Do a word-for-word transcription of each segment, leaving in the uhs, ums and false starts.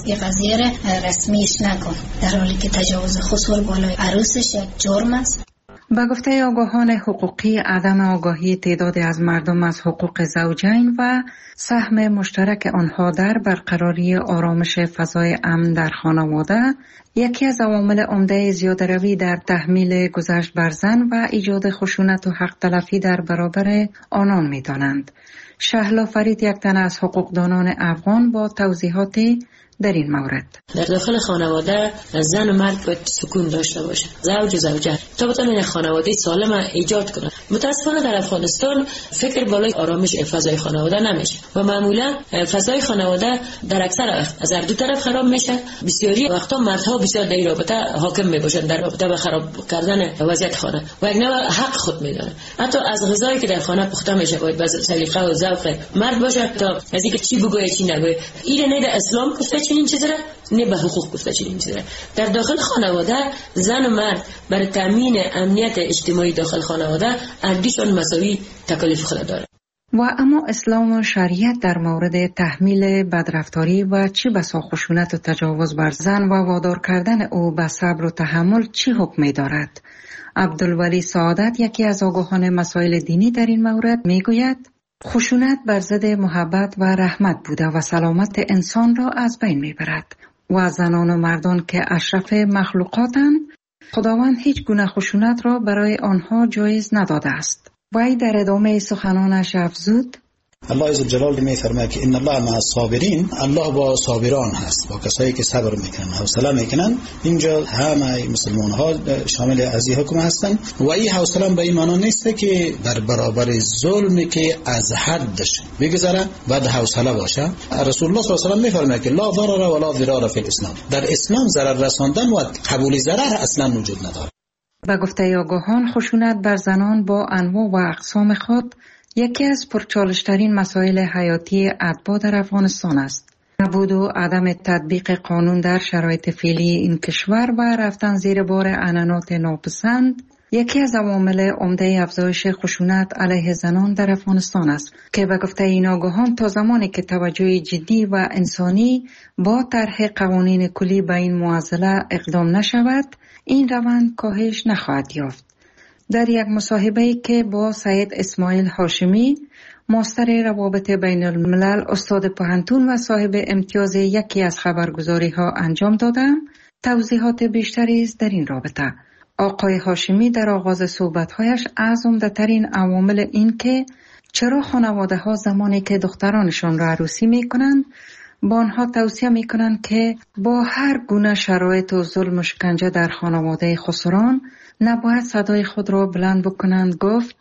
این قضیه را رسمیش نکن، در حالی که تجاوز خصوصی بالای عروسش یک جرم است. به گفته آگاهان حقوقی، عدم آگاهی تعدادی از مردم از حقوق زوجین و سهم مشترک آنها در برقراری آرامش فضای امن در خانواده یکی از عوامل عمده زیاده‌روی در تحمیل گذشت بر زن و ایجاد خشونت و حق تلفی در برابر آنان می‌دانند. شهلا فرید، یک تن از حقوقدانان افغان، با توضیحاتی در این مورد: در داخل خانواده زن و مرد باید سکون داشته باشه، زوج و زوجه، تا بتونن خانواده سالم ایجاد کنن. متاسفانه در افغانستان فکر بالای آرامش فضای خانواده نمیشه و معمولا فضای خانواده در اکثر وقت از هر دو طرف خراب میشه. بسیاری وقتا مردها بسیار در این رابطه حاکم میباشن، در رابطه به خراب کردن وضعیت خانه و یک نوع حق خود میدونن. حتی از غذایی که در خانه پخته میشه باید به سلیقه و ذوق مرد باشه تا از اینکه چی بگوید چی نگوید. این نه در اسلام گفته چنین چیزی را، نه به حقوق گفته چنین چیزی را. در داخل خانواده زن و مرد برای تامین امنیت اجتماعی داخل خانواده اندیشان مساوی تکالیف خود داره. و اما اسلام و شریعت در مورد تحمیل بدرفتاری و چه بسا خشونت و تجاوز بر زن و وادار کردن او به صبر و تحمل چه حکمی دارد؟ عبدالولی سعادت، یکی از آگاهان مسائل دینی، در این مورد میگوید: خشونت بر ضد محبت و رحمت بوده و سلامت انسان را از بین میبرد و زنان و مردان که اشرف مخلوقاتند، خداوند هیچ گونه خشونت را برای آنها جایز نداده است. وی در ادامه سخنانش افزود: الله عز جلال میفرماید که ان الله مع الصابرین، الله با صابران هست، با کسایی که صبر میکنن، حوصله میکنن. اینجا همه مسلمان ها شامل از این حکم هستن و این حوصله به این معنی نیست که در برابر ظلمی که از حدش بگذره بعد حوصله باشه. رسول الله صلی الله علیه و آله میفرماید که لا ضرر ولا ضرار فی الاسلام، در اسلام ضرر رساندن و قبول ضرر اصلا وجود نداره. به گفته آگاهان، خشونت بر زنان با انواع و اقسام خود یکی از پرچالشترین مسائل حیاتی اتباع در افغانستان است. نبود و عدم تطبیق قانون در شرایط فعلی این کشور و رفتن زیر بار عنعنات ناپسند یکی از عوامل عمده افزایش خشونت علیه زنان در افغانستان است که به گفته این آگاهان تا زمانی که توجه جدی و انسانی با طرح قوانین کلی به این معضله اقدام نشود، این روند کاهش نخواهد یافت. در یک مصاحبه‌ای که با سید اسماعیل هاشمی، ماستر روابط بین الملل، استاد پوهنتون و صاحب امتیاز یکی از خبرگزاری‌ها انجام دادم، توضیحات بیشتری در این رابطه. آقای هاشمی در آغاز صحبت‌هایش از عمده‌ترین عوامل این که چرا خانواده‌ها زمانی که دخترانشان را عروسی می‌کنند با آنها توصیه می‌کنند که با هر گونه شرایط و ظلم و شکنجه در خانواده خسران نباید صدای خود را بلند بکنند، گفت: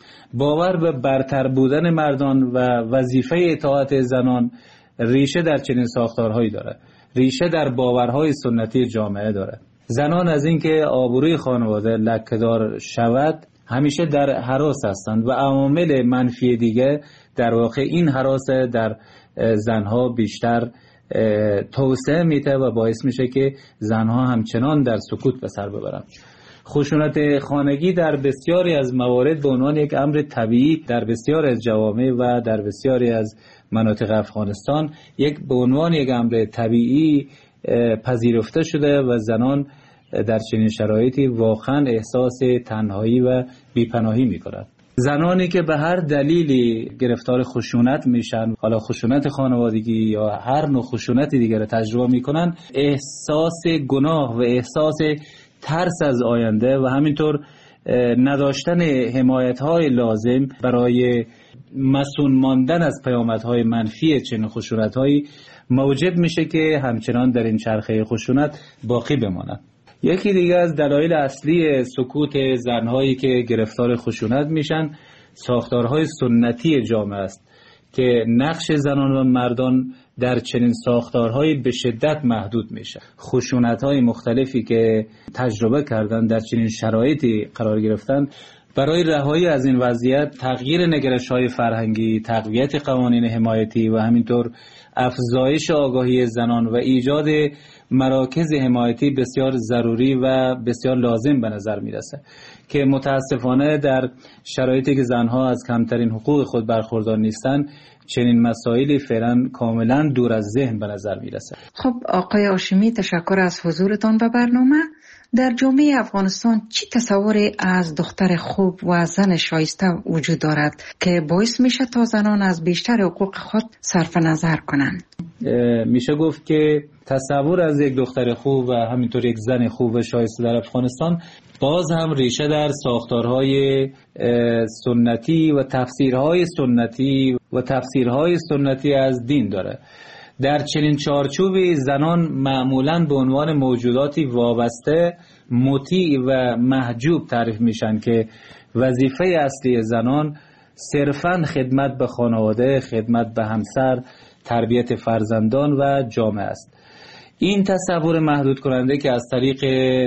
باور به برتر بودن مردان و وظیفه اطاعت زنان ریشه در چنین ساختارهایی دارد. ریشه در باورهای سنتی جامعه دارد. زنان از اینکه آبروی خانواده لکه‌دار شود همیشه در هراس هستند و عوامل منفی دیگه در واقع این هراس در زنها بیشتر توسعه میده و باعث میشه که زنها همچنان در سکوت به سر ببرند. خشونت خانگی در بسیاری از موارد به عنوان یک امر طبیعی در بسیاری از جوامع و در بسیاری از مناطق افغانستان یک به عنوان یک امر طبیعی پذیرفته شده و زنان در چنین شرایطی واقعا احساس تنهایی و بیپناهی می‌کنند. زنانی که به هر دلیلی گرفتار خشونت میشن، حالا خشونت خانوادگی یا هر نوع خشونت دیگر تجربه میکنن، احساس گناه و احساس ترس از آینده و همینطور نداشتن حمایت‌های لازم برای مسئول ماندن از پیامدهای منفی چنین خشونت‌هایی موجب میشه که همچنان در این چرخه خشونت باقی بمانند. یکی دیگه از دلایل اصلی سکوت زنهایی که گرفتار خشونت میشن ساختارهای سنتی جامعه است که نقش زنان و مردان در چنین ساختارهایی به شدت محدود میشه. خشونت‌های مختلفی که تجربه کردن در چنین شرایطی قرار گرفتن، برای رهایی از این وضعیت تغییر نگرش‌های فرهنگی، تقویت قوانین حمایتی و همینطور افزایش آگاهی زنان و ایجاد مراکز حمایتی بسیار ضروری و بسیار لازم به نظر میرسه که متاسفانه در شرایطی که زنها از کمترین حقوق خود برخوردار نیستن چنین مسائلی فعلا کاملا دور از ذهن به نظر میرسه. خب آقای هاشمی، تشکر از حضورتان به برنامه. در جامعه افغانستان چی تصوری از دختر خوب و زن شایسته وجود دارد که باعث میشه تا زنان از بیشتر حقوق خود صرف نظر کنند؟ میشه گفت که تصور از یک دختر خوب و همینطور یک زن خوب و شایسته در افغانستان باز هم ریشه در ساختارهای سنتی و تفسیرهای سنتی و تفسیرهای سنتی از دین داره. در چنین چارچوبی زنان معمولاً به عنوان موجوداتی وابسته، مطیع و محجوب تعریف میشن که وظیفه اصلی زنان صرفاً خدمت به خانواده، خدمت به همسر، تربیت فرزندان و جامعه است. این تصور محدود کننده که از طریق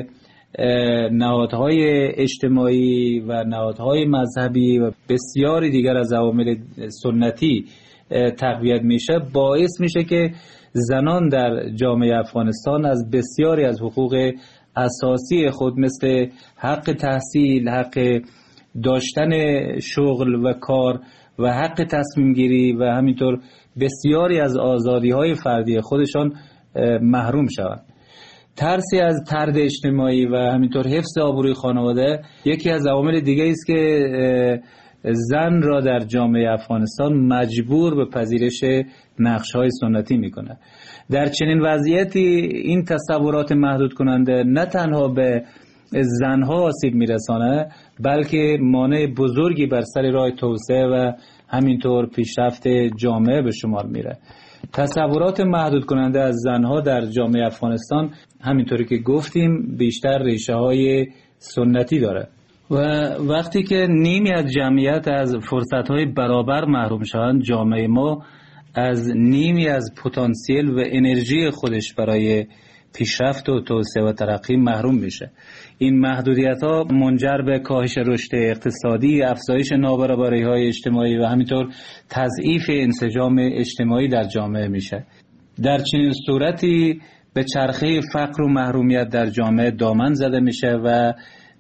نهادهای اجتماعی و نهادهای مذهبی و بسیاری دیگر از عوامل سنتی تقویت میشه، باعث میشه که زنان در جامعه افغانستان از بسیاری از حقوق اساسی خود مثل حق تحصیل، حق داشتن شغل و کار و حق تصمیم گیری و همینطور بسیاری از آزادی‌های فردی خودشان محروم شوند. ترسی از طرد اجتماعی و همینطور حفظ آبروی خانواده یکی از عوامل دیگه است که زن را در جامعه افغانستان مجبور به پذیرش نقش‌های سنتی میکنه. در چنین وضعیتی این تصورات محدود کننده نه تنها به زنها آسیب میرسانه، بلکه مانع بزرگی بر سر راه توسعه و همینطور پیشرفت جامعه به شمار میره. تصورات محدود کننده از زنها در جامعه افغانستان همینطوری که گفتیم بیشتر ریشه های سنتی داره و وقتی که نیمی از جمعیت از فرصت‌های برابر محروم شوند، جامعه ما از نیمی از پتانسیل و انرژی خودش برای پیشرفت و توسعه و ترقی محروم میشه. این محدودیت‌ها منجر به کاهش رشد اقتصادی، افزایش نابرابری‌های اجتماعی و همینطور تضعیف انسجام اجتماعی در جامعه میشه. در چنین صورتی به چرخه فقر و محرومیت در جامعه دامن زده میشه و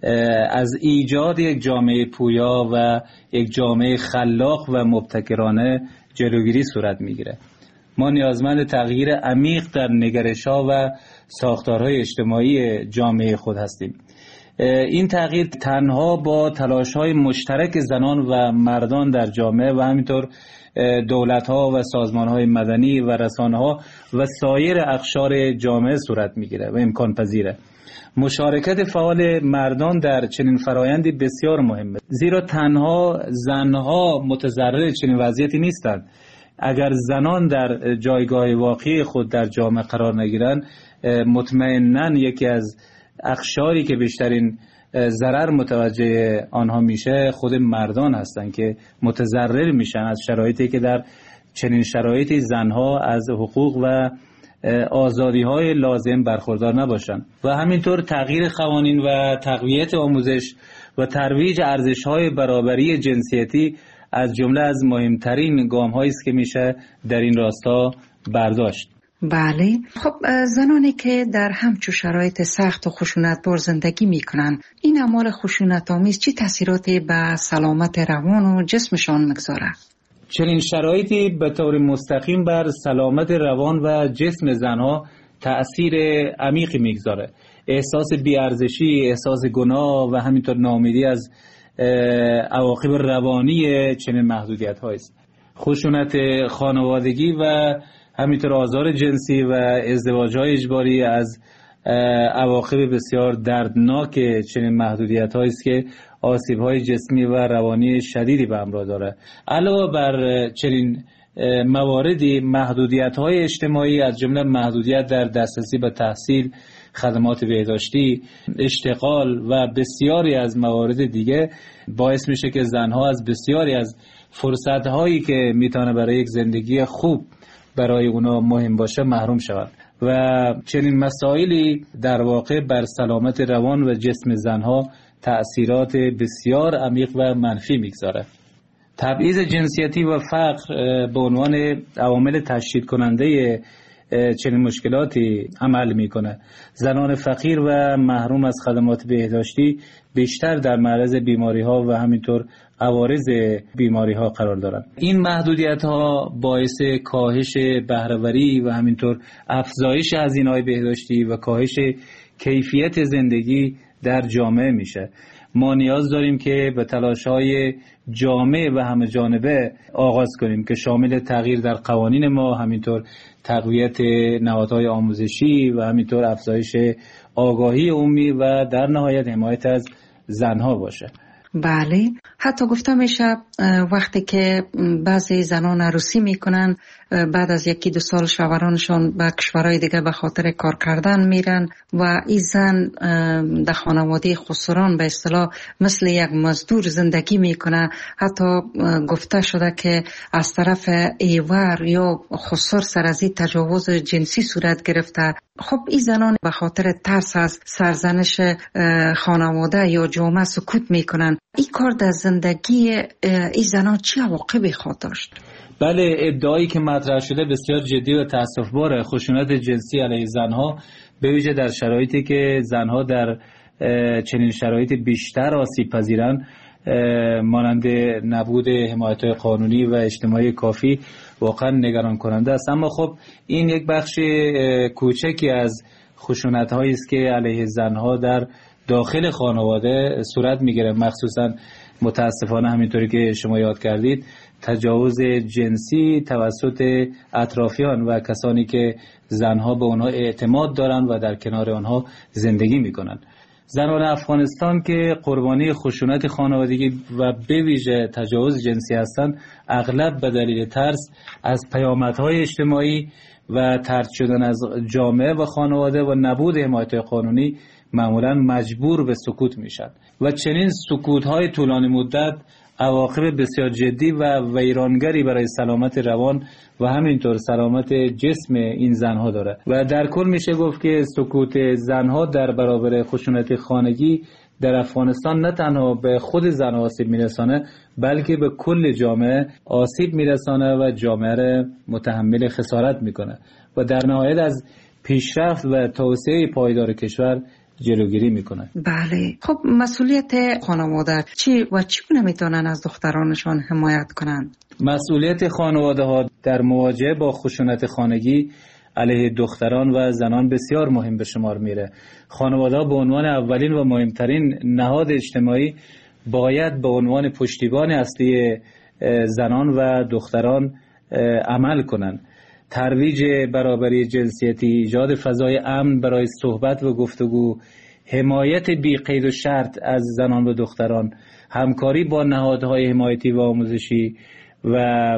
از ایجاد یک جامعه پویا و یک جامعه خلاق و مبتکرانه جلوگیری صورت میگیره. ما نیازمند تغییر عمیق در نگرش‌ها و ساختارهای اجتماعی جامعه خود هستیم. این تغییر تنها با تلاش‌های مشترک زنان و مردان در جامعه و همینطور دولت‌ها و سازمان‌های مدنی و رسانه‌ها و سایر اقشار جامعه صورت میگیره و امکان پذیره. مشارکت فعال مردان در چنین فرایندی بسیار مهمه، زیرا تنها زنها متضرر چنین وضعیتی نیستند. اگر زنان در جایگاه واقعی خود در جامعه قرار نگیرند، مطمئناً یکی از اقشاری که بیشترین ضرر متوجه آنها میشه خود مردان هستند که متضرر میشن از شرایطی که در چنین شرایطی زنها از حقوق و آزادی‌های لازم برخوردار نباشند. و همینطور تغییر قوانین و تقویت آموزش و ترویج ارزش‌های برابری جنسیتی از جمله از مهمترین گام‌هایی است که میشه در این راستا برداشت. بله، خب زنانی که در همچون شرایط سخت و خشونت‌بار زندگی میکنن، این اعمال خشونت‌آمیز چه تاثیراتی به سلامت روان و جسمشان میگذاره؟ چنین شرایطی به طور مستقیم بر سلامت روان و جسم زنها تأثیر عمیقی میگذاره. احساس بی‌ارزشی، احساس گناه و همینطور ناامیدی از عواقب روانی چنین محدودیت‌هایی است. خشونت خانوادگی و همینطور آزار جنسی و ازدواج‌های اجباری از عواقب بسیار دردناک چنین محدودیت‌هایی است که آسیب‌های جسمی و روانی شدیدی به همراه داره. علاوه بر چنین مواردی، محدودیت‌های اجتماعی از جمله محدودیت در دسترسی به تحصیل، خدمات بهداشتی، اشتغال و بسیاری از موارد دیگه باعث میشه که زنها از بسیاری از فرصت‌هایی که میتونه برای یک زندگی خوب برای اونا مهم باشه محروم شوند و چنین مسائلی در واقع بر سلامت روان و جسم زنها تأثیرات بسیار عمیق و منفی میگذاره. تبعیض جنسیتی و فقر به عنوان عوامل تشدید کننده چنین مشکلاتی عمل میکنه. زنان فقیر و محروم از خدمات بهداشتی بیشتر در معرض بیماری ها و همینطور عوارض بیماری ها قرار دارند. این محدودیت ها باعث کاهش بهره‌وری و همینطور افزایش هزینه‌های بهداشتی و کاهش کیفیت زندگی در جامعه میشه. ما نیاز داریم که به تلاش‌های جامع و همه جانبه آغاز کنیم که شامل تغییر در قوانین ما، همینطور تقویت نهادهای آموزشی و همینطور افزایش آگاهی عمومی و در نهایت حمایت از زنها باشه. بله، حتی گفته میشه وقتی که بعضی زنان عروسی میکنن بعد از یکی دو سال شوهرانشون به کشورهای دیگه به خاطر کار کردن میرن و این زن در خانواده خسران به اصطلاح مثل یک مزدور زندگی میکنه. حتی گفته شده که از طرف ایور یا خسر سر از این تجاوز جنسی صورت گرفته. خب این زنان به خاطر ترس از سرزنش خانواده یا جامعه سکوت میکنن. این کار در زندگی این زنان چه عواقبی خواهد داشت؟ بله، ادعایی که مطرح شده بسیار جدی و تأسف‌باره. خشونت جنسی علیه زنها به ویژه در شرایطی که زنها در چنین شرایط بیشتر آسیب پذیرند، مانند نبود حمایت‌های قانونی و اجتماعی کافی، واقعا نگران کننده است. اما خب این یک بخش کوچکی از خشونت‌هایی است که علیه زنها در داخل خانواده صورت می‌گیره، مخصوصاً متاسفانه همینطوری که شما یاد کردید تجاوز جنسی توسط اطرافیان و کسانی که زنها به اونها اعتماد دارن و در کنار آنها زندگی میکنن. زنان افغانستان که قربانی خشونت خانوادگی و به ویژه تجاوز جنسی هستند، اغلب به دلیل ترس از پیامدهای اجتماعی و طرد شدن از جامعه و خانواده و نبود حمایت قانونی معمولا مجبور به سکوت میشن و چنین سکوت‌های طولانی مدت عواقب بسیار جدی و ویرانگری برای سلامت روان و همینطور سلامت جسم این زنها داره و در کل میشه گفت که سکوت زنها در برابر خشونت خانگی در افغانستان نه تنها به خود زن آسیب میرسانه، بلکه به کل جامعه آسیب میرسانه و جامعه را متحمل خسارت میکنه و در نهایت از پیشرفت و توسعه پایدار کشور جلوگیری میکنه. بله، خب مسئولیت خانواده چی و چگونه میتونن از دخترانشان حمایت کنند؟ مسئولیت خانواده ها در مواجهه با خشونت خانگی علیه دختران و زنان بسیار مهم به شمار میره. خانواده ها به عنوان اولین و مهمترین نهاد اجتماعی باید به عنوان پشتیبان اصلی زنان و دختران عمل کنند. ترویج برابری جنسیتی، ایجاد فضای امن برای صحبت و گفتگو، حمایت بی قید و شرط از زنان و دختران، همکاری با نهادهای حمایتی و آموزشی و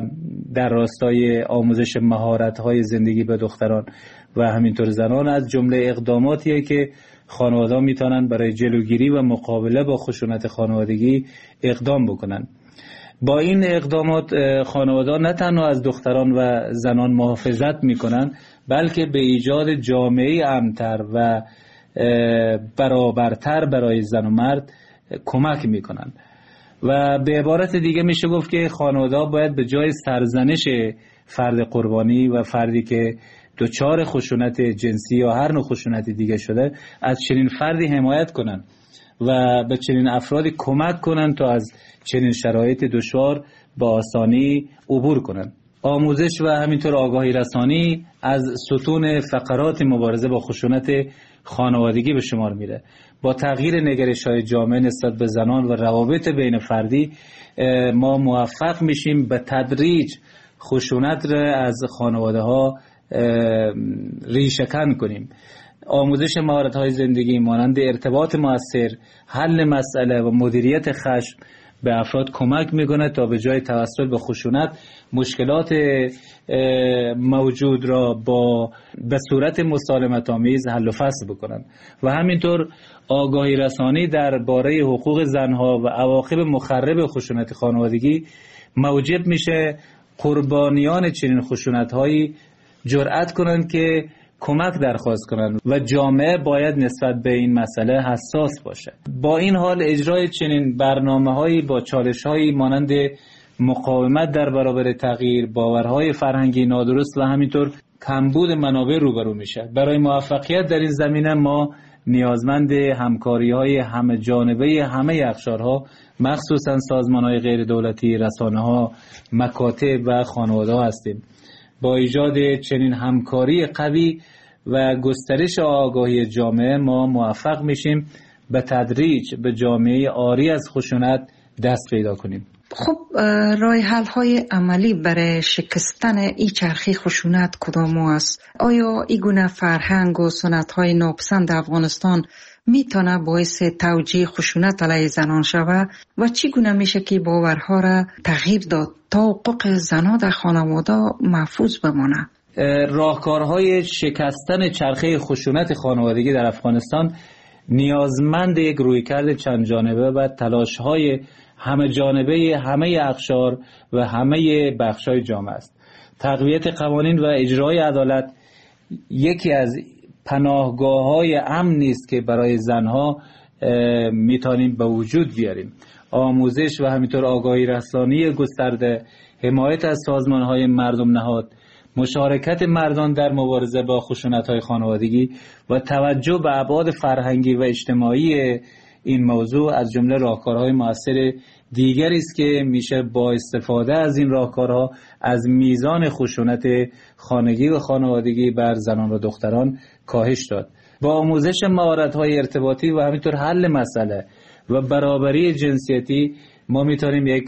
در راستای آموزش مهارت‌های زندگی به دختران و همینطور زنان از جمله اقداماتیه که خانواده‌ها میتونن برای جلوگیری و مقابله با خشونت خانوادگی اقدام بکنن. با این اقدامات خانواده‌ها نه تنها از دختران و زنان محافظت میکنن، بلکه به ایجاد جامعه امن‌تر و برابرتر برای زن و مرد کمک میکنن. و به عبارت دیگه میشه گفت که خانواده‌ها باید به جای سرزنش فرد قربانی و فردی که دچار خشونت جنسی یا هر نوع خشونت دیگه شده، از چنین فردی حمایت کنن و به چنین افرادی کمک کنن تا از چنین شرایط دشوار با آسانی عبور کنن. آموزش و همینطور آگاهی رسانی از ستون فقرات مبارزه با خشونت خانوادگی به شمار میره. با تغییر نگرش‌های جامعه نسبت به زنان و روابط بین فردی ما موفق میشیم به تدریج خشونت را از خانواده ها ریشه‌کن کنیم. آموزش مهارت‌های زندگی مانند ارتباط مؤثر، حل مسئله و مدیریت خشم به افراد کمک میکنه تا به جای توسل به خشونت مشکلات موجود را با به صورت مسالمت آمیز حل و فصل بکنن و همینطور آگاهی رسانی درباره حقوق زنها و عواقب مخرب خشونت خانوادگی موجب میشه قربانیان چنین خشونت‌هایی جرأت کنند که کمک درخواست کنند و جامعه باید نسبت به این مسئله حساس باشه. با این حال اجرای چنین برنامه‌هایی با چالش‌هایی مانند مقاومت در برابر تغییر، باورهای فرهنگی نادرست و همینطور کمبود منابع روبرو میشه. برای موفقیت در این زمینه ما نیازمند همکاری‌های همه جانبه همه اقشارها، مخصوصا سازمان‌های غیر دولتی، رسانه‌ها، مکاتب و خانواده‌ها هستیم. با ایجاد چنین همکاری قوی و گسترش آگاهی جامعه ما موفق میشیم به تدریج به جامعه عاری از خشونت دست پیدا کنیم. خب راه حل های عملی برای شکستن این چرخه خشونت کدام است؟ آیا این گونه فرهنگ و سنت های ناپسند افغانستان میتونه باعث توجیه خشونت علیه زنان شود و چی گونه میشه که باورها را تغییر داد تا حقوق زنان در خانواده محفوظ بمانه؟ راهکارهای شکستن چرخه خشونت خانوادگی در افغانستان نیازمند یک رویکرد چند جانبه و تلاش‌های همه جانبه همه اقشار و همه بخش‌های جامعه است. تقویت قوانین و اجرای عدالت یکی از پناهگاه‌های امنی است که برای زنها میتونیم به وجود بیاریم. آموزش و همینطور آگاهی رسانی گسترده، حمایت از سازمان‌های مردم نهاد، مشارکت مردان در مبارزه با خشونت‌های خانوادگی و توجه به ابعاد فرهنگی و اجتماعی این موضوع از جمله راهکارهای مؤثر دیگری است که میشه با استفاده از این راهکارها از میزان خشونت خانگی و خانوادگی بر زنان و دختران کاهش داد. با آموزش مهارت‌های ارتباطی و همینطور حل مسئله و برابری جنسیتی ما میتونیم یک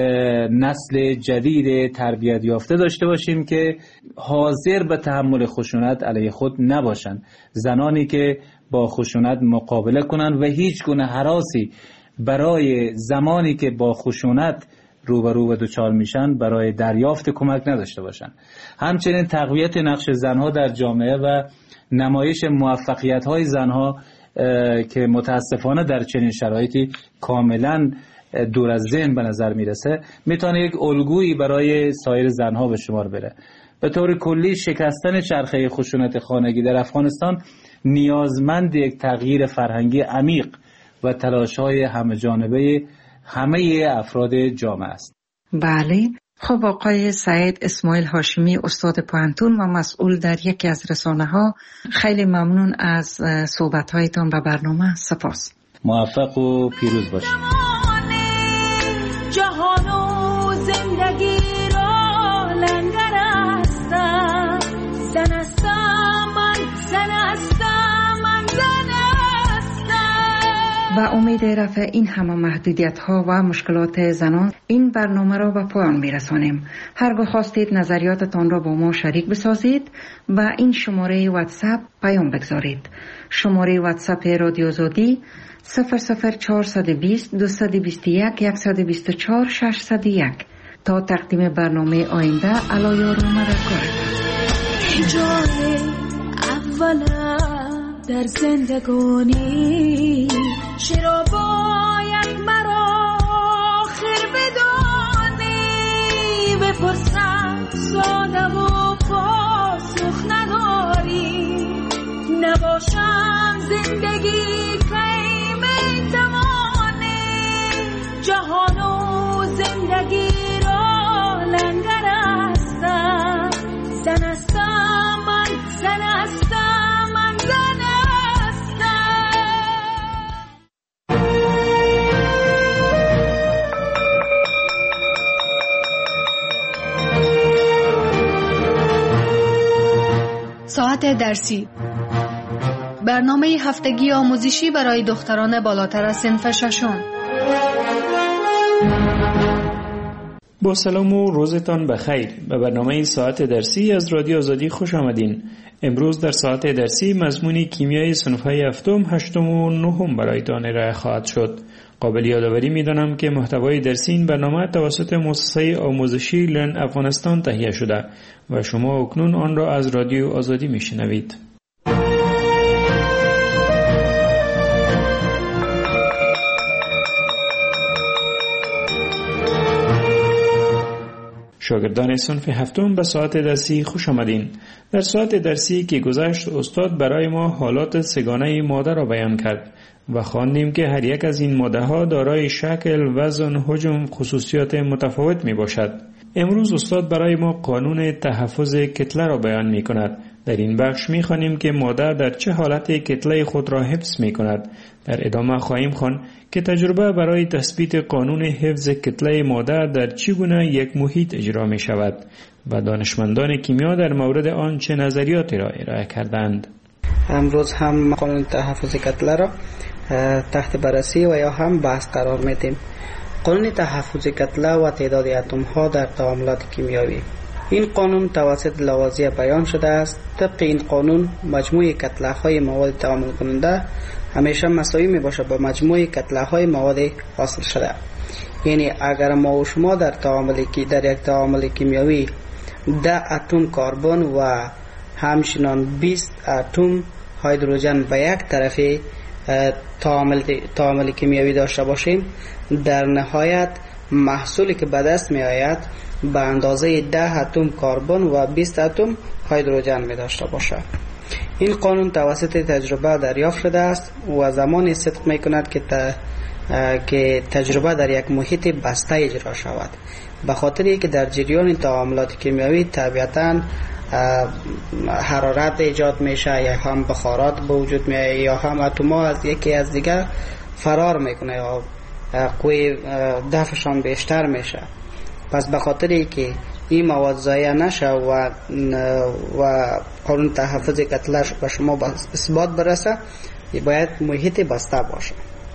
نسل جدید تربیت یافته داشته باشیم که حاضر به تحمل خشونت علیه خود نباشند. زنانی که با خشونت مقابله کنند و هیچ گونه هراسی برای زمانی که با خشونت روبرو و دچار میشن برای دریافت کمک نداشته باشند. همچنین تقویت نقش زنها در جامعه و نمایش موفقیت‌های زنها که متاسفانه در چنین شرایطی کاملاً دور از ذهن به نظر میرسه میتونه یک الگویی برای سایر زنها به شمار بره. به طور کلی شکستن چرخه خشونت خانگی در افغانستان نیازمند یک تغییر فرهنگی عمیق و تلاش‌های همه جانبه همه افراد جامعه است. بله. خب آقای سعید اسماعیل هاشمی، استاد پوهنتون و مسئول در یکی از رسانه‌ها، خیلی ممنون از صحبت‌هایتان و برنامه. سپاس. موفق و پیروز باشید. جهان و زندگی را لنگر هستم، زن هستم من، زن هستم من، زن هستم. با امید رفع این همه محدودیت ها و مشکلات زنان این برنامه را به پایان می رسانیم. هرگاه خواستید نظریاتتان را با ما شریک بسازید و این شماره واتساپ پیام بگذارید. شماره واتساپ رادیو آزادی صفر صفر چهارصد و بیست دویست و بیست و یک صد و بیست و چهار ششصد و یک. تا تقدیم برنامه آینده علایار و مرکار. جای اولم در زندگانی چرا باید مرا آخر بدانی؟ بپرسم ساده و پاسخ نداری. نباشم زندگی جهان و زندگی را لنگر هستم، زن هستم من، زن هستم من، زن هستم. ساعت درسی، برنامه هفتگی آموزشی برای دختران بالاتر از صنف ششم. با سلام و روزتان بخیر. به برنامه ساعت درسی از رادیو آزادی خوش آمدین. امروز در ساعت درسی مضمون کیمیای صنف‌های هفتم، هشتم و نهم برایتان ارائه خواهد شد. قابل یادآوری می‌دانم که محتوای درسی این برنامه توسط مؤسسه آموزشی لرن افغانستان تهیه شده و شما اکنون آن را از رادیو آزادی می‌شنوید. شاگردان صنف هفتم به ساعت درسی خوش آمدین. در ساعت درسی که گذشت استاد برای ما حالات سگانه ماده را بیان کرد و خواندیم که هر یک از این ماده ها دارای شکل، وزن، حجم، خصوصیات متفاوت می باشد. امروز استاد برای ما قانون تحفظ کتله را بیان می کند. در این بخش می خوانیم که مادر در چه حالتی کتله خود را حفظ می کند. در ادامه خواهیم خوان که تجربه برای تثبیت قانون حفظ کتله مادر در چگونه یک محیط اجرا می شود و دانشمندان کیمیا در مورد آن چه نظریاتی را ارائه کردند. امروز هم قانون تحفظ کتله را تحت بررسی و یا هم بحث قرار میدیم. قانون تحفظ کتله و تعداد اتم ها در تعاملات کیمیایی. این قانون توسط لاوازیه بیان شده است. طبق این قانون مجموع کتله های مواد تعامل کننده همیشه مساوی می باشد با مجموع کتله های مواد حاصل شده. یعنی اگر ما و شما در تعامل کی در یک تعامل کیمیایی ده اتم کربن و همچنین بیست اتم هیدروژن به یک طرف تعامل تعامل کیمیایی داشته باشیم، در نهایت محصولی که به دست می آید به اندازه ده اتم کربن و بیست اتم هیدروژن می داشته باشد. این قانون توسط تجربه دریافت شده است و زمانی صدق می کند که ت... که تجربه در یک محیط بسته اجرا شود، به خاطر که در جریان تعاملات کیمیایی طبیعتاً حرارت ایجاد میشه یا هم بخارات به وجود میاد یا هم اتم‌ها از یکی از دیگر فرار میکنه یا قوی دفعشان بیشتر میشه. پس به خاطر که این مواد ضایع نشه و و قانون تحفظ کتله به شما به اثبات برسه، باید محیط بسته باشه.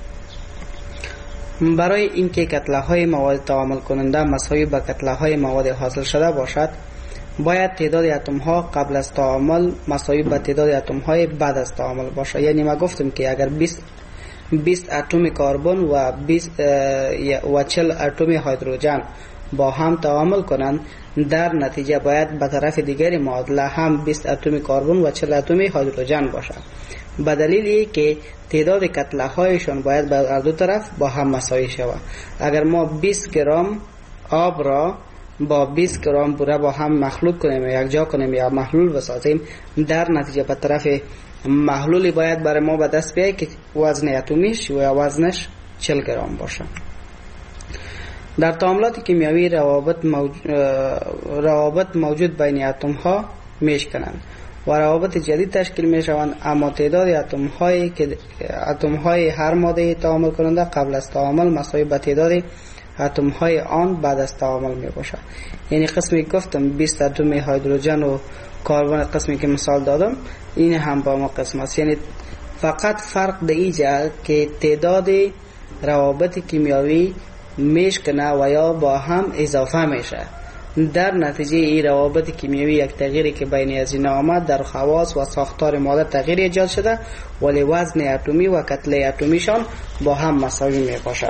برای اینکه کتله های مواد تعامل کننده مساوی به کتله های مواد حاصل شده باشد، باید تعداد اتم ها قبل از تعامل مساوی به تعداد اتم های بعد از تعامل باشه. یعنی ما گفتم که اگر بیست بیست اتم کربن و بیست و چهل اتم هیدروژن با هم تعامل کنند، در نتیجه باید به طرف دیگری معادله هم بیست اتم کربن و چهل اتم هیدروژن باشد، به دلیلی که تعداد کتله هایشان باید به هر دو طرف با هم مساوی شود. اگر ما بیست گرم آب را با بیست گرم بوره با هم مخلوط کنیم یا یک جا کنیم یا محلول بسازیم، در نتیجه به طرف محلولی باید برای ما به دست بیاید که وزن اتمیش و وزنش چهل گرم باشه. در تعاملات کیمیایی روابط موجود, روابط موجود بین اتم ها میشکنند و روابط جدید تشکیل می شوند، اما تعداد اتم هایی که اتم های هر ماده تعامل کننده قبل از تعامل مساوی به تعداد اتم های آن بعد از تعامل می باشد. یعنی قسمی گفتم بیست اتم هیدروژن و کربن، قسمی که مثال دادم این هم با ما قسم است. یعنی فقط فرق در اینجا که تعداد روابط کیمیایی میشکنه و یا با هم اضافه میشه. در نتیجه این روابط کیمیایی یک تغییری که بین از این آمد در خواص و ساختار ماده تغییر ایجاد شده، ولی وزن اتمی و کتله اتمیشان با هم مساوی می باشه.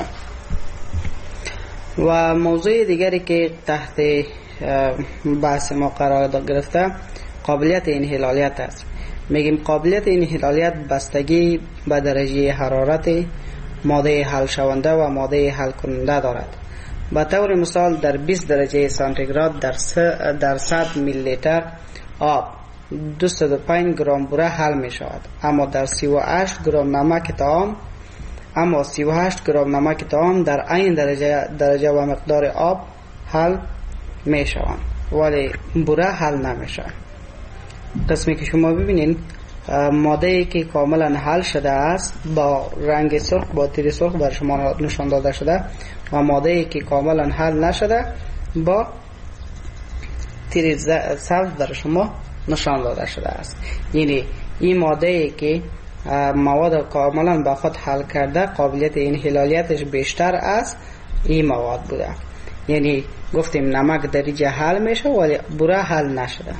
و موضوع دیگری که تحت بحث ما قرار گرفته قابلیت انحلالیت است. میگیم قابلیت انحلالیت بستگی به درجه حرارت ماده حل شونده و ماده حل کننده دارد. به طور مثال در بیست درجه سانتیگراد در در صد میلی لیتر آب دویست و سی و پنج گرم بوره حل می شود، اما در سی و هشت گرم نمک طعام اما سی و هشت گرم نمک طعام در این درجه درجه و مقدار آب حل می شوند، ولی بوره حل نمی شود. قسمی که شما ببینید ماده که کاملا حل شده است با رنگ سرخ با تیر سرخ بر شما نشان داده شده و ماده که کاملا حل نشده با تیر سبز بر شما نشان داده شده است. یعنی این ماده که مواد کاملا با خود حل کرده قابلیت انحلالیتش بیشتر از این مواد بوده. یعنی گفتیم نمک درجه حل میشه ولی بوره حل نشده.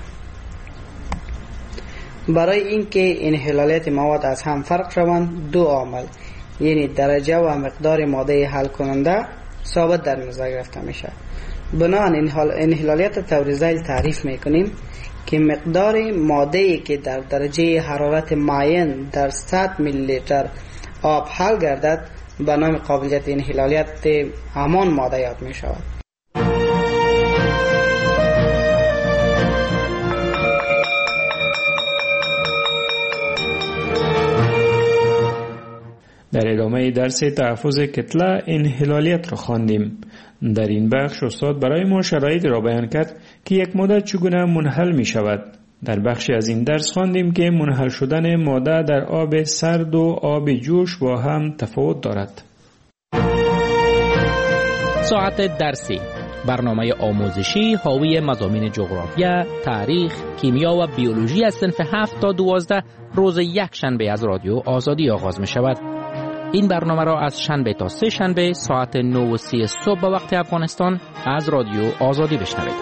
برای اینکه انحلالیت مواد از هم فرق شوند دو عامل یعنی درجه و مقدار ماده حل کننده ثابت در نظر گرفته میشه. بنابراین انحلالیت طور ذیل تعریف میکنیم که مقدار ماده‌ای که در درجه حرارت معین در صد میلی لیتر آب حل گردد به نام قابلیت انحلالیت همان ماده یاد می شود. در ادامه درس تحفظ کتله انحلالیت را خواندیم. در این بخش استاد برای ما شرایط را بیان کرد که یک ماده چگونه منحل می شود. در بخشی از این درس خواندیم که منحل شدن ماده در آب سرد و آب جوش با هم تفاوت دارد. ساعت درسی، برنامه آموزشی حاوی مضامین جغرافیا، تاریخ، کیمیا و بیولوژی از صنف هفت تا دوازده روز یک شنبه از رادیو آزادی آغاز می شود. این برنامه را از شنبه تا سه شنبه ساعت نه و سی صبح به وقت افغانستان از رادیو آزادی بشنوید.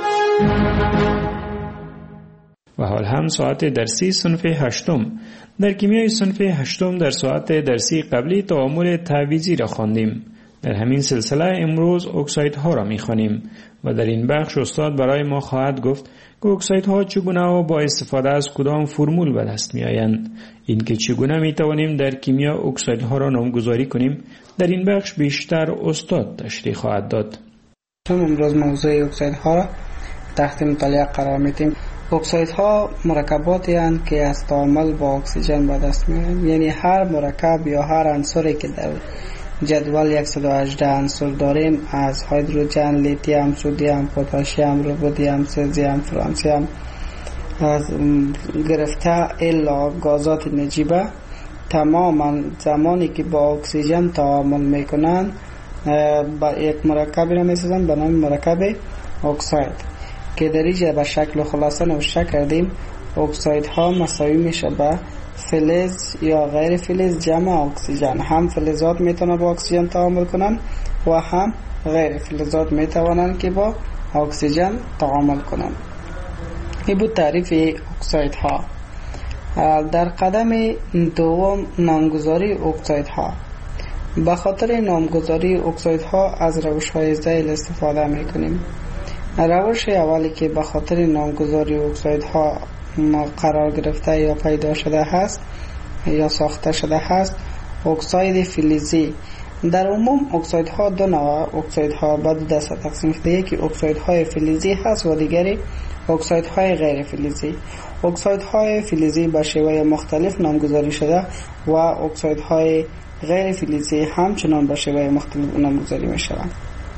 و حال هم ساعت درسی صنف هشتم. در کیمیای صنف هشتم در ساعت درسی قبلی تعامل تعویضی را خواندیم. در همین سلسله امروز اکسایدها را می‌خوانیم و در این بخش استاد برای ما خواهد گفت که اکسایدها چگونه و با استفاده از کدام فرمول به دست می‌آیند. اینکه چگونه می‌توانیم در کیمیا اکسایدها را نامگذاری کنیم در این بخش بیشتر استاد تشریح خواهد داد. امروز موضوع اکسایدها را تحت مطالعه قرار می‌دیم. اکسایدها مرکباتی هستند که از تعامل با اکسیژن به دست می‌آیند. یعنی هر مرکب یا هر عنصری که در جدول صد و هجده عنصر داریم، از هیدروژن، لیتیوم، سدیم، پتاسیم، رودیم، سزیم، فرانسیم از گرفته الا گازات نجیبه، تماما زمانی که با اکسیژن تعامل میکنن با یک مرکبی را میسازن به نام مرکب اکساید که در اینجا به شکل خلاصه نوشته کردیم. اکسایدها مساوی میشه به فلز یا غیر فلز جمع اکسیژن. هم فلزات میتونن با اکسیژن تعامل کنن و هم غیر فلزات میتوانن که با اکسیژن تعامل کنن. این بود تعریف اکسایدها. در قدم دوم نامگذاری اکسایدها. به خاطر نامگذاری اکسایدها از روش‌های ذیل استفاده میکنیم. روش اولی که به خاطر نامگذاری اکسایدها قرار گرفته یا پیدا شده هست یا ساخته شده هست اکساید فلزی. در عموم اکسایدها دو نوع اکسایدها به دو دسته تقسیم شده. یکی اکسایدهای فلزی هست و دیگری اکسایدهای غیر فلزی. اکسایدهای فلزی به شیوه مختلف نامگذاری شده و اکسایدهای غیر فلزی همچنان به شیوه مختلف نامگذاری می شوند.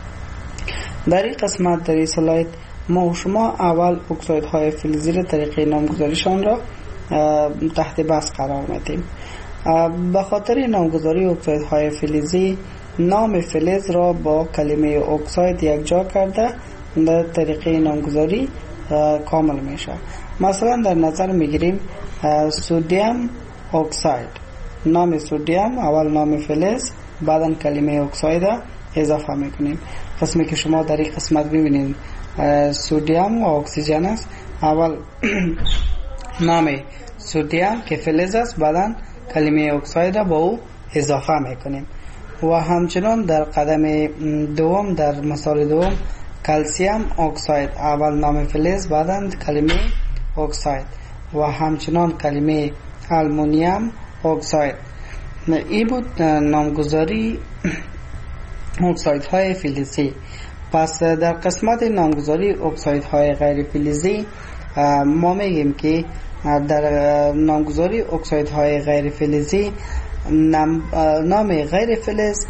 در این قسمت در این سلاید ما و شما اول اکسایدهای فلزی را طریقه نامگذاریشان را تحت بحث قرار میدیم. به خاطر نامگذاری اکسایدهای فلزی نام فلز را با کلمه اکساید یک جا کرده در طریقه نامگذاری کامل میشه. مثلا در نظر میگیریم سدیم اکساید. نام سدیم اول نام فلز بعدا کلمه اکساید اضافه میکنیم. قسمی که شما در این قسمت ببینید سدیم و اکسیژن است. اول نام سدیم که فلز است بعدا کلمه اکساید با او اضافه میکنیم. و همچنان در قدم دوم در مثال دوم کلسیم اکساید اول نام فلز بعدا کلمه اکساید و همچنان کلمه آلومینیوم اکساید. این بود نامگذاری اکسایدهای فلزی. پس در قسمت نامگذاری اکسایدهای غیر فلزی ما میگیم که در نامگذاری اکسایدهای غیر فلزی نام غیر فلز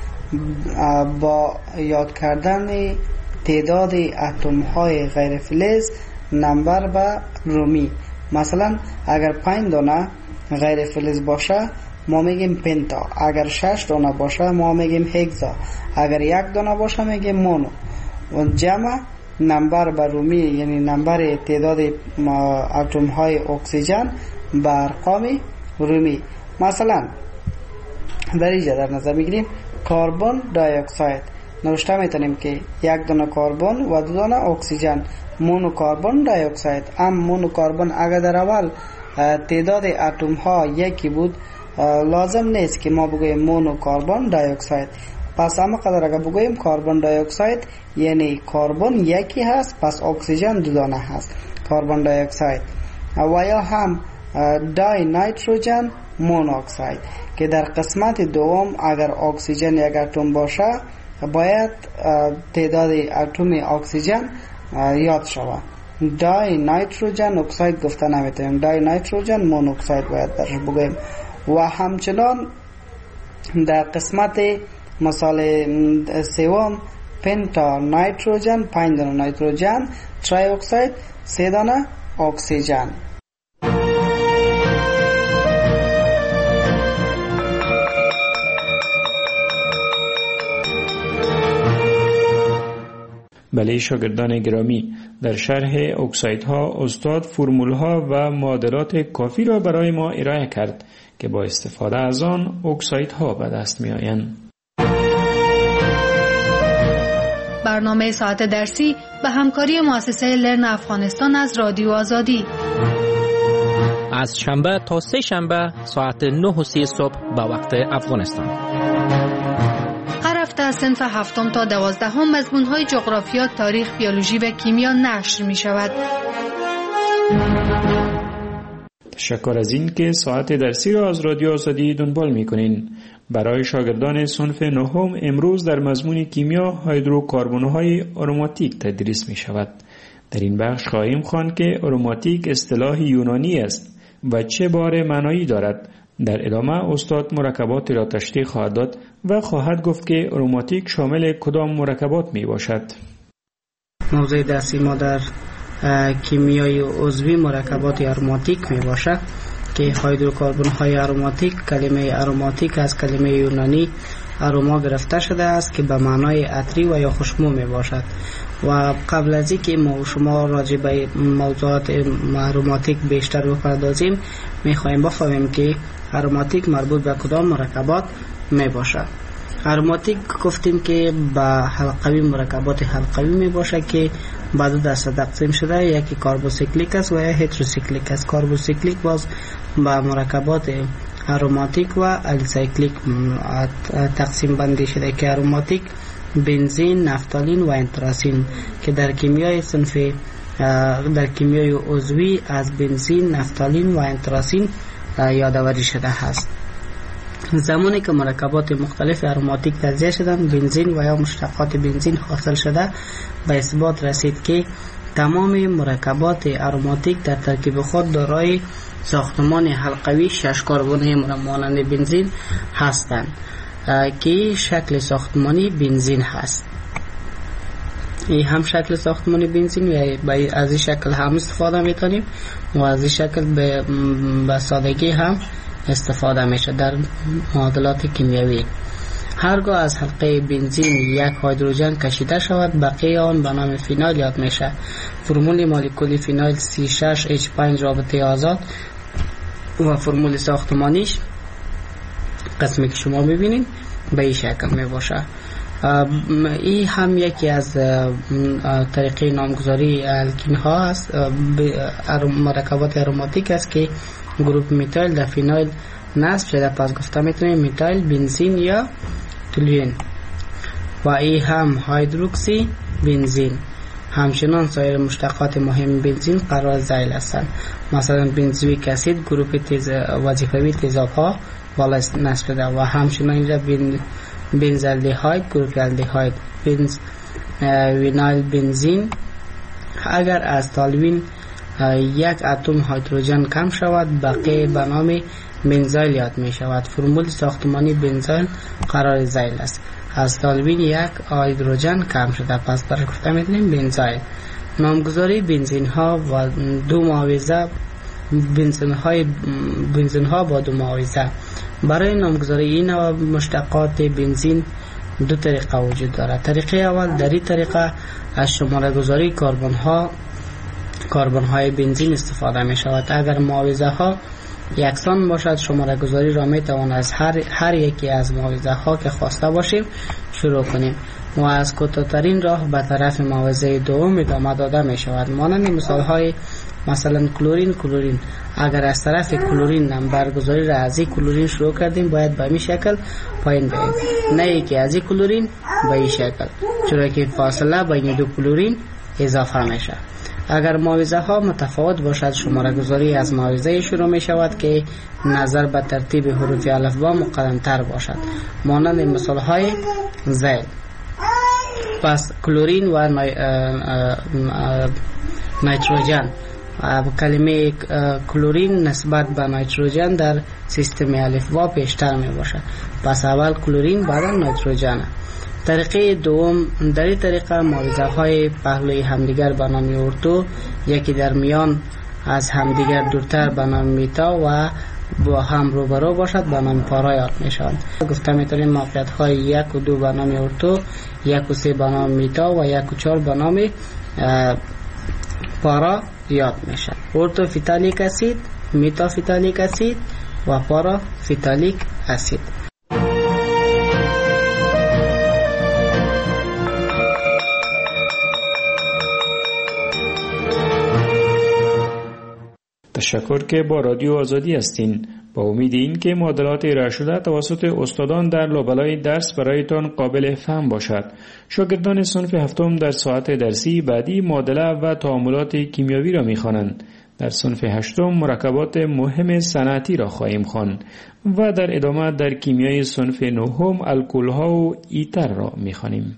با یاد کردن تعداد اتم های غیر فلز نمبر و رومی. مثلا اگر پنج دانه غیر فلز باشه ما میگیم پنتا، اگر شش دانه باشه ما میگیم هگزا، اگر یک دانه باشه میگیم مونو. و جمع نمبر به رومی یعنی نمبر تعداد اتم های اکسیژن به ارقام رومی. مثلا در اینجا در نظر میگیریم کربن دی اکساید نوشته میتونیم که یک دانه کربن و دو دانه اکسیژن مونو کربن دی اکساید. ام مونو کربن اگر در اول تعداد اتم ها یکی بود لازم نیست که ما بگوییم مونو کربن دی اکساید. پس اما قدر اگر بگوییم کربن دی اکساید یعنی کربن یکی هست پس اکسیژن دو دانه هست کربن دی اکساید. و یا هم دای نیتروژن مونوکساید که در قسمت دوم اگر اکسیژن یک اتم باشه باید تعداد اتم اکسیژن یاد شود. دای نیتروژن اکساید گفته نمیتونیم، دای نیتروژن مونوکساید باید درش بگوییم. و همچنان در قسمت مثال سوم پنتا نایتروژن، پنج دانه نیتروژن، تری اکساید، سه دانه اکسیژن. بله شاگردان گرامی، در شرح اکسایدها استاد فرمولها و معادلات کافی را برای ما ارائه کرد که با استفاده از آن اکسایدها به دست می آیند. برنامه ساعت درسی به همکاری مؤسسه لرن افغانستان از رادیو آزادی از شنبه تا سه شنبه ساعت نه و سی صبح به وقت افغانستان. هر هفته از صنف هفتم تا دوازدهم مضمون‌های جغرافیا، تاریخ، بیولوژی و کیمیا نشر می شود. تشکر از این که ساعت درسی را از رادیو آزادی دنبال می کنین. برای شاگردان صنف نهم امروز در مضمون کیمیا هیدروکاربن‌های آروماتیک تدریس می شود. در این بخش خواهیم خواند که آروماتیک اصطلاح یونانی است و چه باره معنایی دارد. در ادامه استاد مرکبات را تشریح خواهد داد و خواهد گفت که آروماتیک شامل کدام مرکبات می باشد. موضوع درسی ما در کیمیای عضوی مرکبات آروماتیک می باشد که هیدروکاربن های آروماتیک، کلمه آروماتیک از کلمه یونانی آروما گرفته شده است که به معنای عطری و یا خوشبو می باشد. و قبل از اینکه ما شما راجع به موضوعات آروماتیک بیشتر بپردازیم می خواهیم بفهمیم که آروماتیک مربوط به کدام مرکبات می باشد. آروماتیک گفتیم که به حلقوی مرکبات حلقوی می باشد که به دو دسته تقسیم شده، یکی کاربوسیکلیک است و یا هتروسیکلیک است. کاربوسیکلیک باز به مرکبات آروماتیک و الیسایکلیک تقسیم بندی شده که آروماتیک بنزین، نفتالین و انتراسین که در کیمیای صنف در کیمیای عضوی از بنزین، نفتالین و انتراسین یادآوری شده است. زمانی که مرکبات مختلف آروماتیک تجزیه شدند، بنزین و یا مشتقات بنزین حاصل شده، به اثبات رسید که تمام مرکبات آروماتیک در ترکیب خود دارای ساختمان حلقوی شش کربنی مانند بنزین هستند که شکل ساختمانی بنزین هست. این هم شکل ساختمانی بنزین یا از این شکل هم استفاده میتونیم و از این شکل به, به سادگی هم استفاده میشه در معادلات کیمیایی. هرگاه از حلقه بنزین یک هیدروژن کشیده شود، بقیه آن به نام فینال یاد میشه. فرمول مولکولی فینال سی شش اچ پنج رابطه آزاد و فرمول ساختمانیش قسمی که شما ببینید به این شکل می باشه. این هم یکی از طریقه نامگذاری الکین ها است، مرکبات آروماتیک است که گروپ میتایل در فینایل نصب شده. پس گفته میتونیم میتایل بنزین یا تولوئین. و این هم هیدروکسی بنزین. همچنان سایر مشتقات مهم بنزین قرار ذیل هستند. مثلا بنزویک اسید گروپ تیز وظیفوی تیزاب ها بالا نصب شده و همچنان اینجا بن بنزالدهاید گروپ الدهاید. بنز وینایل بنزین. اگر از تالوین یک اتم هیدروژن کم شود، بقیه به نام بنزایل یاد می شود. فرمول ساختمانی بنزایل قرار ذیل است. از تالوین یک هیدروژن کم شده، پس برای گفته می‌دونیم بنزایل. نامگذاری بنزین ها و دو معاوضه بنزین های بنزین ها با دو معاوضه. برای نامگذاری این نوع مشتقات بنزین دو طریقه وجود دارد. طریقه اول، در این طریقه از شماره گذاری کربن ها کربن های بنزین استفاده می شود. اگر معاوضه ها یکسان باشد، شماره گذاری را می توان از هر هر یکی از معاوضه ها که خواسته باشیم شروع کنیم و از کوتاه‌ترین راه به طرف معاوضه دوم ادامه داده می شود. مانند مثال های مثلا کلورین کلورین. اگر از طرف کلورین نمبر گذاری را از این کلورین شروع کردیم، باید به این شکل پایین بریم، نه ای که از این کلورین به این شکل، چرا که فاصله بین دو کلورین اضافه میشه. اگر معاوضه ها متفاوت باشد، شماره گذاری از معاوضه شروع می شود که نظر به ترتیب حروف الفبا مقدم تر باشد، مانند مثال های ذیل. پس کلورین و نیتروژن. کلمه کلورین نسبت به نیتروژن در سیستم الفبا پیشتر می باشد. پس اول کلورین بعد نیتروژن. طریقه دوم، در این طریقه معاوضه های پهلوی همدیگر به نام اردو، یکی در میان از همدیگر دورتر به نام میتا و با هم روبرو باشد به نام پارا یاد می شود. گفته میتونیم موقعیت های یک و دو به نام اردو، یک و سه به نام میتا و یک و چهار به نام پارا یاد می شود. اردو فیتالیک اسید، میتا فیتالیک اسید و پارا فیتالیک اسید. تشکر که با رادیو آزادی هستین. با امید این که معادلات ارائه شده توسط استادان در لابلای درس برایتان قابل فهم باشد. شاگردان صنف هفتم در ساعت درسی بعدی معادله و تعاملات کیمیاوی را می‌خوانند. در صنف هشتم مرکبات مهم صنعتی را خواهیم خواند و در ادامه در کیمیای صنف نهم الکل‌ها و ایتر را می‌خوانیم.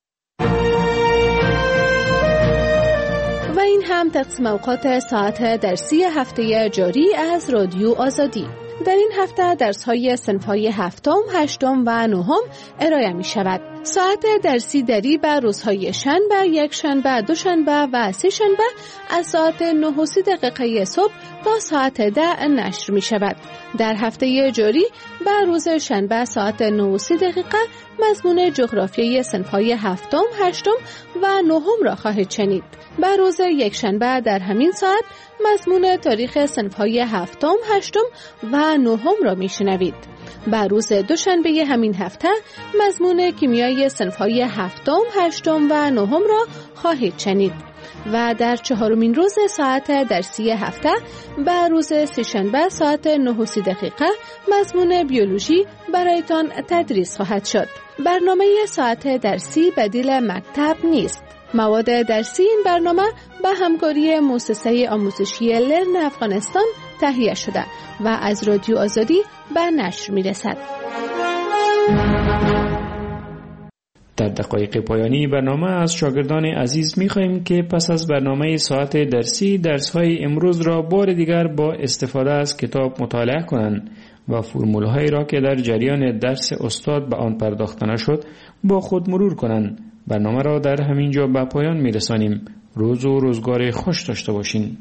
و این هم تقسیم اوقات ساعت درسی هفته جاری از رادیو آزادی. در این هفته درس‌های صنف‌های هفتم، هشتم و نهم ارائه می شود. ساعت درسی دری بر روزهای شنبه، یک شنبه، دو شنبه و سه شنبه از ساعت نه و سی دقیقه صبح تا ساعت ده نشر می شود. در هفته جاری بر روز شنبه ساعت نه و سی دقیقه مضمون جغرافیای صنف‌های هفتم، هشتم و نهم را خواهید شنید. بر روز یک شنبه در همین ساعت مضمون تاریخ صنف‌های هفتم، هشتم و نهم را میشنوید. بر روز دوشنبه همین هفته مضمون کیمیای صنف‌های هفتم، هشتم و نهم را خواهید شنید. و در چهارمین روز ساعت درسی هفته بر روز سه‌شنبه ساعت نه و سی دقیقه مضمون بیولوژی برایتان تدریس خواهد شد. برنامه ساعت درسی بدیل مکتب نیست. مواد درسی این برنامه به همکاری مؤسسه آموزشی لرن افغانستان تهیه شده و از رادیو آزادی به نشر می رسد. در دقایق پایانی برنامه از شاگردان عزیز می خواهیم که پس از برنامه ساعت درسی درس‌های امروز را بار دیگر با استفاده از کتاب مطالعه کنند و فرمول‌هایی را که در جریان درس استاد به آن پرداخته نشد با خود مرور کنند. برنامه را در همین جا به پایان می رسانیم. روز و روزگار خوش داشته باشین.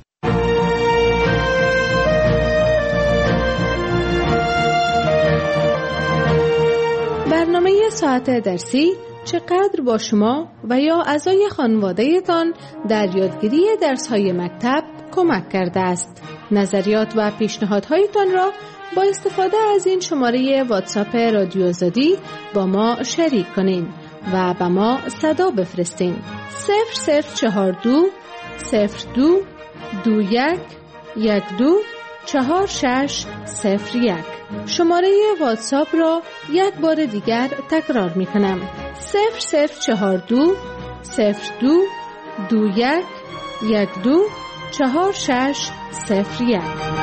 برنامه ساعت درسی چقدر با شما و یا اعضای خانواده‌تان در یادگیری درس‌های مکتب کمک کرده است. نظریات و پیشنهادهایتان را با استفاده از این شماره واتساپ رادیو آزادی با ما شریک کنین و به ما صدا بفرستین. صفر صفر چهار دو صفر دو دو یک یک دو چهار شش صفر یک. شماره واتساپ را یک بار دیگر تکرار می کنم. صفر صفر چهار دو صفر دو دو یک یک دو چهار شش صفر یک.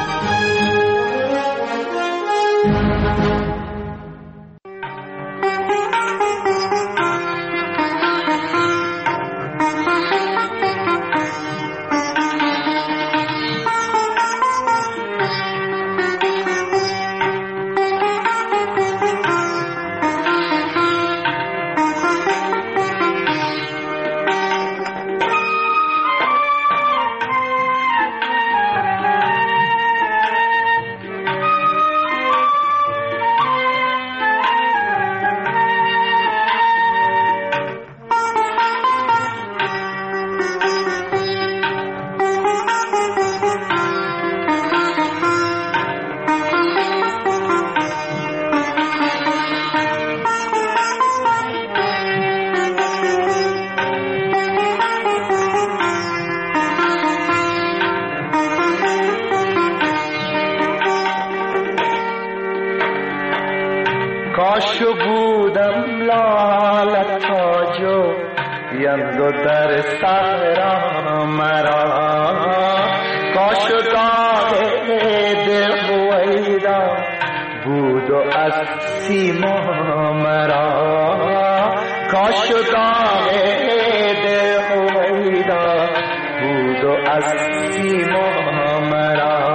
کاشو بودم لالت تاجو یندو در سهرا مرا کاشو داغ دل بویدا بود و از سیما مرا کاشو داغ دل بویدا بود و از سیما مرا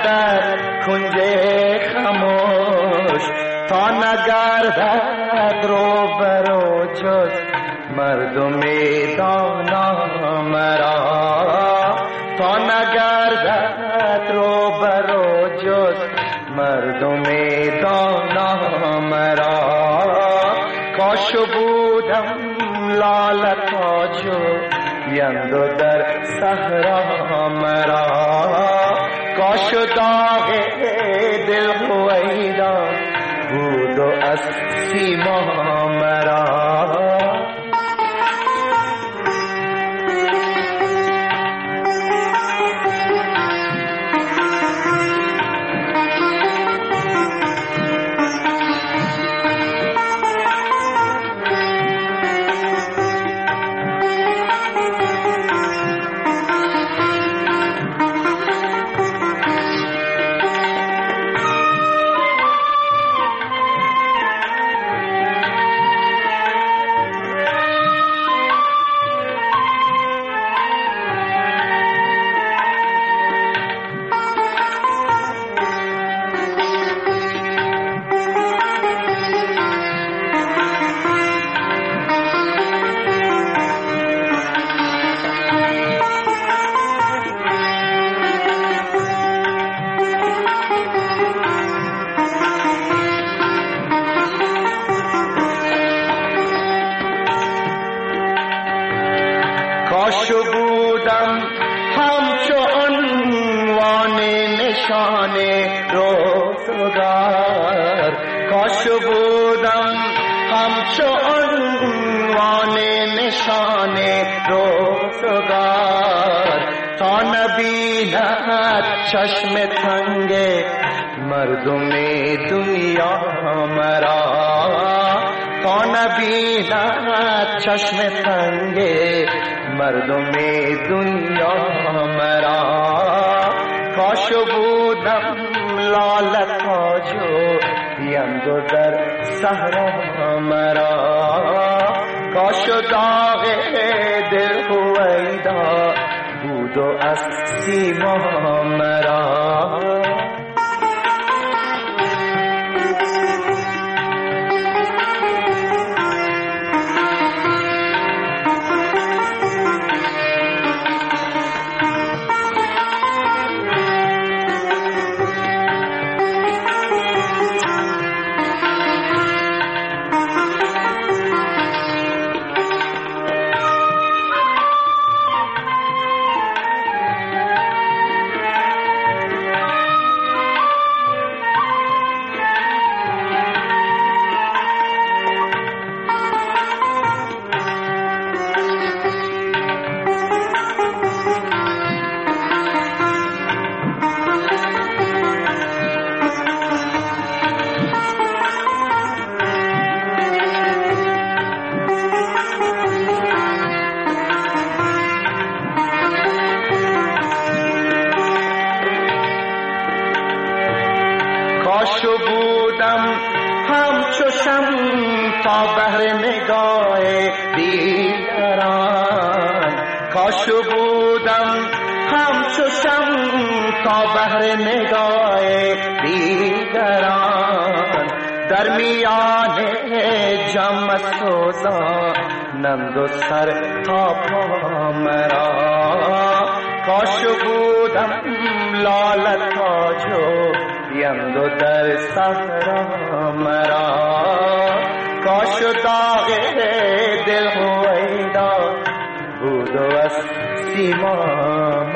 در کنج خموش تا نگردد رو برو جز مردم دانا مرا، تا نگردد رو برو جز مردم دانا مرا. کاشو بودم لاله تاجو یندو در صحرا مرا، کاشو داغ دل هویدا بود و از سیما مرا. کاشو بودم همچو عنوان نشان روزگار، کاشو بودم همچو عنوان نشان روزگار، تا نبیند چشم تنگ مردم دنیا مرا، تا نبیند چشم تنگ مردم دنیا مرا. کاشو بودم لاله تاجو یندو در صحرا مرا، کاشو داغ دل هویدا بود و از سیما مرا. کاشو بودم همچو شمع تا بهر نگاه دیگران، کاشو بودم همچو شمع تا بهر نگاه دیگران، در میان جمع سوزانند و سر تا پا مرا. کاشو بودم لاله تاجو یندو در صحرا مرا، کاشو داغ دل هویدا بود و از سیما